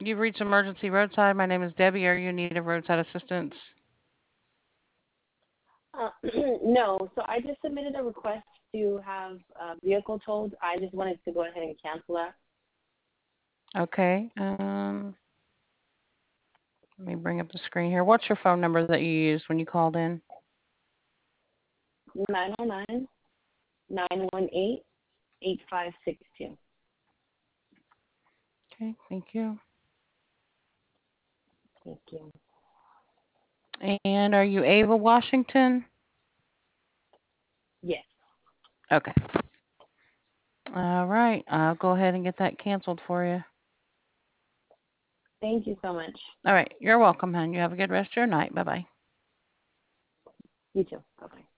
You've reached emergency roadside. My name is Debbie. Are you in need of roadside assistance? No, so I just submitted a request to have a vehicle towed. I just wanted to go ahead and cancel that. Okay. Let me bring up the screen here. What's your phone number that you used when you called in? 909-918-8562. Okay, thank you. Thank you. And are you Ava Washington? Yes. Okay. All right. I'll go ahead and get that canceled for you. Thank you so much. All right. You're welcome, hon. You have a good rest of your night. Bye-bye. You too. Bye-bye.